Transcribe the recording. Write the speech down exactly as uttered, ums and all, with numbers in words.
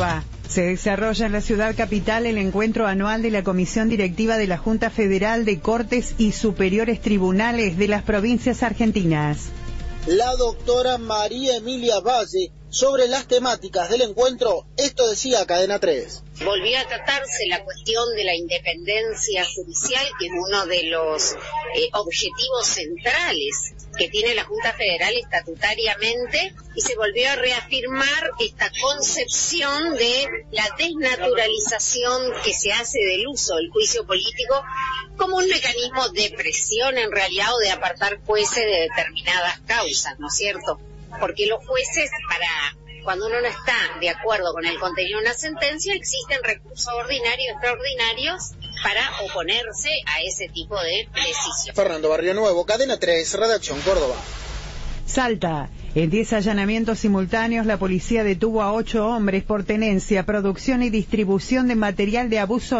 Córdoba. Se desarrolla en la ciudad capital el encuentro anual de la Comisión Directiva de la Junta Federal de Cortes y Superiores Tribunales de las provincias argentinas. La doctora María Emilia Valle, sobre las temáticas del encuentro, esto decía Cadena tres. Volvió a tratarse la cuestión de la independencia judicial, que es uno de los eh, objetivos centrales que tiene la Junta Federal estatutariamente, y se volvió a reafirmar esta concepción de la desnaturalización que se hace del uso del juicio político como un mecanismo de presión en realidad, o de apartar jueces de determinadas causas, ¿no es cierto? Porque los jueces, para cuando uno no está de acuerdo con el contenido de una sentencia, existen recursos ordinarios y extraordinarios para oponerse a ese tipo de decisión. Fernando Barrio Nuevo, Cadena tres, Redacción Córdoba. Salta. En diez allanamientos simultáneos, la policía detuvo a ocho hombres por tenencia, producción y distribución de material de abuso